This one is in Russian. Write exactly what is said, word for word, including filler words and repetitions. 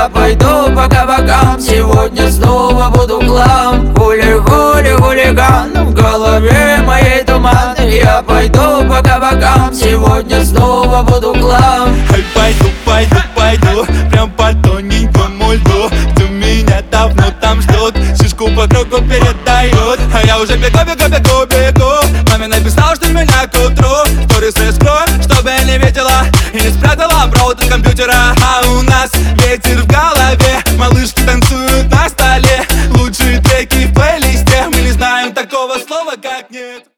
Я пойду по кабакам, сегодня снова буду хлам. Хули-хули, хулиган, в голове моей туман. Я пойду по кабакам, сегодня снова буду хлам. Ай, пойду, пойду, пойду, прям по тоненькому льду, где меня давно там ждут, шишку по кругу передают. А я уже бегу, бегу, бегу, бегу. Маме написал, что меня к утру сторисы скрою, чтобы не видела и не спрятала провод от компьютера.